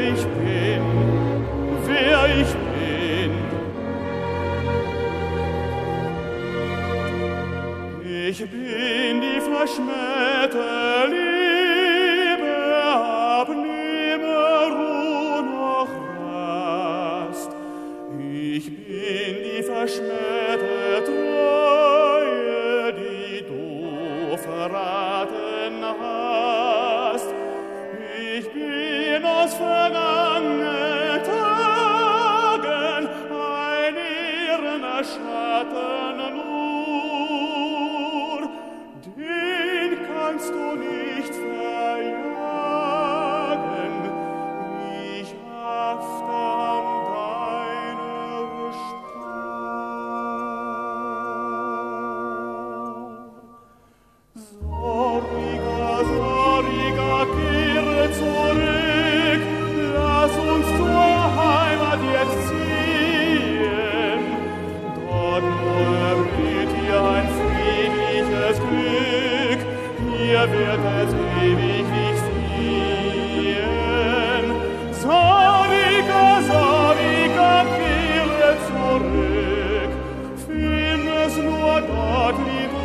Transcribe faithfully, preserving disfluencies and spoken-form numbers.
ich bin, wer ich bin. Ich bin die verschmähte Liebe, hab nimmer Ruh noch Rast. Ich bin die verschmähte Treue, die du verraten hast. Ich bin aus vergangenen Tagen ein irrener Schatten nur, den kannst du nicht verjagen. Ich hafte an deiner Spur. Sorriger, sorriger, kehre zurück, lass uns zur Heimat jetzt ziehen. Dort nur blüht hier ein friedliches Glück, hier wird es ewiglich ziehen. Sorriger, sorriger, kehre zurück, find es nur dort, wie du